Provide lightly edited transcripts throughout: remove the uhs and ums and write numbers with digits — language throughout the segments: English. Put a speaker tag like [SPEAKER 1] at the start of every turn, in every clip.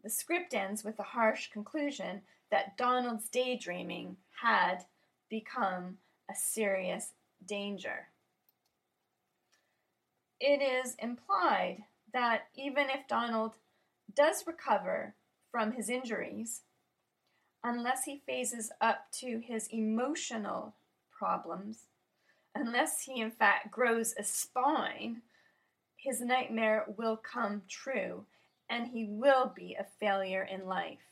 [SPEAKER 1] The script ends with the harsh conclusion that Donald's daydreaming had become a serious danger. It is implied that even if Donald does recover from his injuries, unless he phases up to his emotional problems, unless he in fact grows a spine, his nightmare will come true and he will be a failure in life.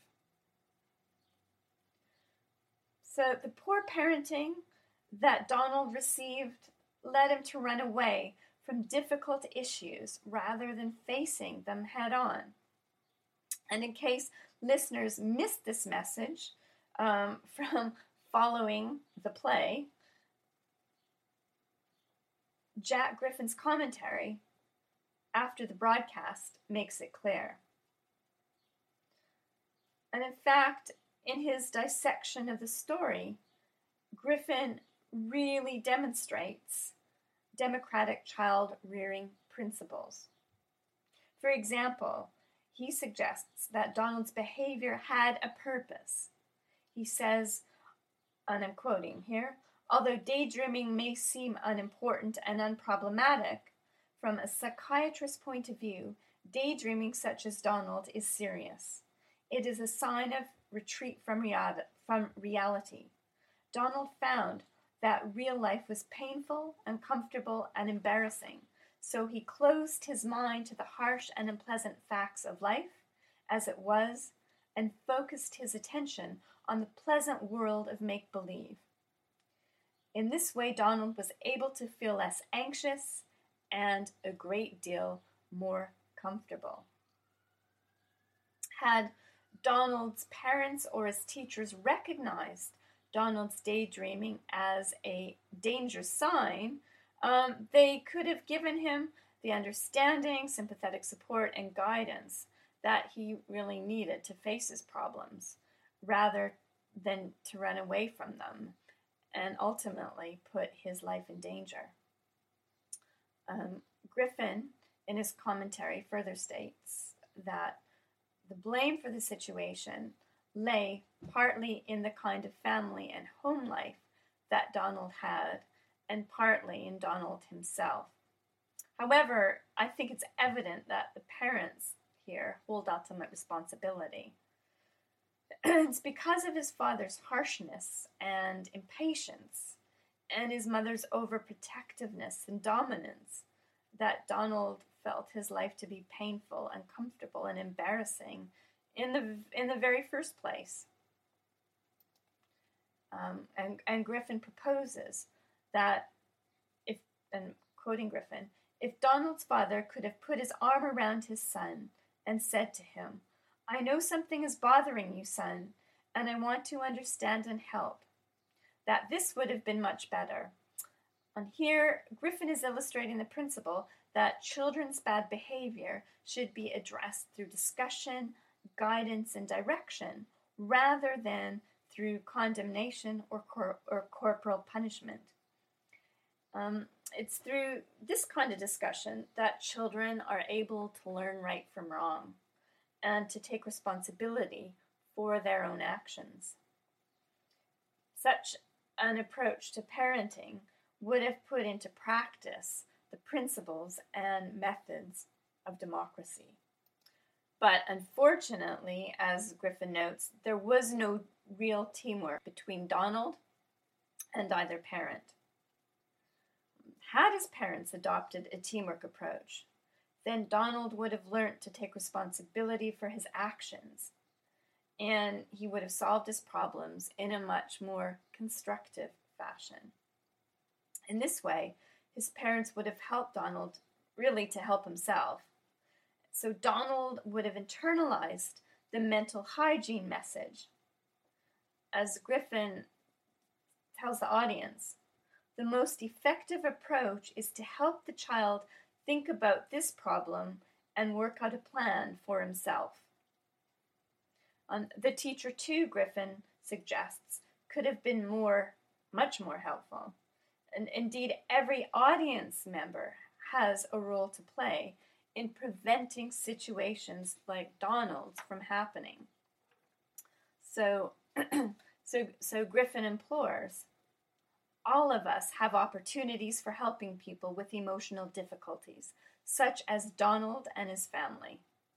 [SPEAKER 1] So the poor parenting that Donald received led him to run away from difficult issues rather than facing them head on. And in case listeners missed this message from following the play, Jack Griffin's commentary after the broadcast makes it clear. And in fact, in his dissection of the story, Griffin really demonstrates democratic child rearing principles. For example, he suggests that Donald's behavior had a purpose. He says, and I'm quoting here, although daydreaming may seem unimportant and unproblematic, from a psychiatrist's point of view, daydreaming such as Donald is serious. It is a sign of retreat from reality. Donald found that real life was painful, uncomfortable, and embarrassing, so he closed his mind to the harsh and unpleasant facts of life as it was and focused his attention on the pleasant world of make-believe. In this way, Donald was able to feel less anxious and a great deal more comfortable. Had Donald's parents or his teachers recognized Donald's daydreaming as a danger sign, they could have given him the understanding, sympathetic support, and guidance that he really needed to face his problems, rather than to run away from them and ultimately put his life in danger. Griffin, in his commentary, further states that the blame for the situation lay partly in the kind of family and home life that Donald had, and partly in Donald himself. However, I think it's evident that the parents here hold ultimate responsibility. It's because of his father's harshness and impatience and his mother's overprotectiveness and dominance that Donald felt his life to be painful, uncomfortable, and embarrassing in the very first place. And Griffin proposes that if, and quoting Griffin, if Donald's father could have put his arm around his son and said to him, "I know something is bothering you, son, and I want to understand and help," that this would have been much better. And here, Griffin is illustrating the principle that children's bad behavior should be addressed through discussion, guidance, and direction, rather than through condemnation or corporal punishment. It's through this kind of discussion that children are able to learn right from wrong and to take responsibility for their own actions. Such an approach to parenting would have put into practice the principles and methods of democracy. But unfortunately, as Griffin notes, there was no real teamwork between Donald and either parent. Had his parents adopted a teamwork approach, then Donald would have learned to take responsibility for his actions, and he would have solved his problems in a much more constructive fashion. In this way, his parents would have helped Donald really to help himself. So Donald would have internalized the mental hygiene message. As Griffin tells the audience, the most effective approach is to help the child think about this problem and work out a plan for himself. The teacher, too, Griffin suggests, could have been much more helpful. And indeed, every audience member has a role to play in preventing situations like Donald's from happening. So, so Griffin implores, all of us have opportunities for helping people with emotional difficulties, such as Donald and his family.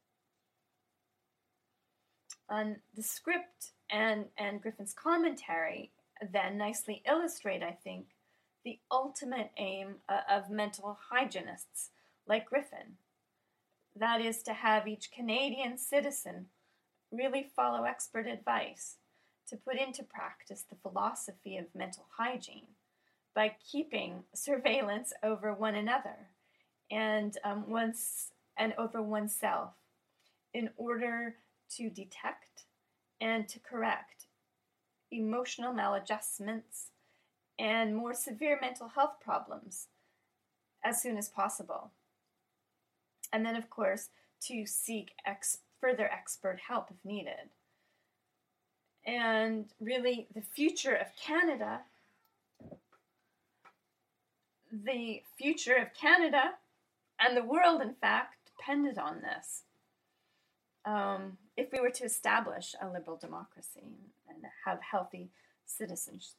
[SPEAKER 1] And the script and Griffin's commentary then nicely illustrate, I think, the ultimate aim of mental hygienists like Griffin. That is to have each Canadian citizen really follow expert advice, to put into practice the philosophy of mental hygiene by keeping surveillance over one another and over oneself in order to detect and to correct emotional maladjustments and more severe mental health problems as soon as possible. And then, of course, to seek further expert help if needed. And really, the future of Canada and the world, in fact, depended on this. If we were to establish a liberal democracy and have healthy citizens.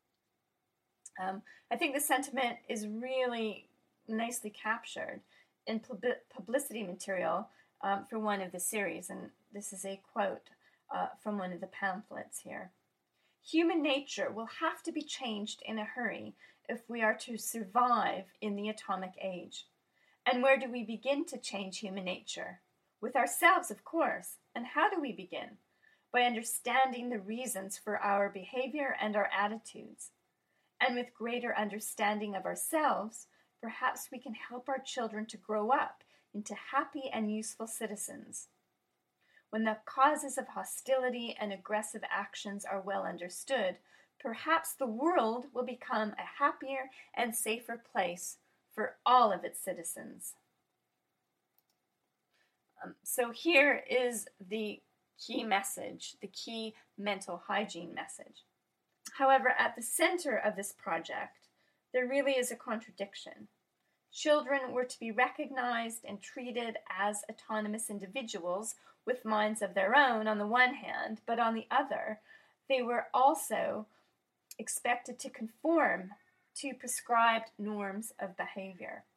[SPEAKER 1] I think the sentiment is really nicely captured in publicity material for one of the series, and this is a quote from one of the pamphlets here. Human nature will have to be changed in a hurry if we are to survive in the atomic age. And where do we begin to change human nature? With ourselves, of course. And how do we begin? By understanding the reasons for our behavior and our attitudes. And with greater understanding of ourselves, perhaps we can help our children to grow up into happy and useful citizens. When the causes of hostility and aggressive actions are well understood, perhaps the world will become a happier and safer place for all of its citizens. So here is the key message, the key mental hygiene message. However, at the center of this project, there really is a contradiction. Children were to be recognized and treated as autonomous individuals with minds of their own on the one hand, but on the other, they were also expected to conform to prescribed norms of behavior.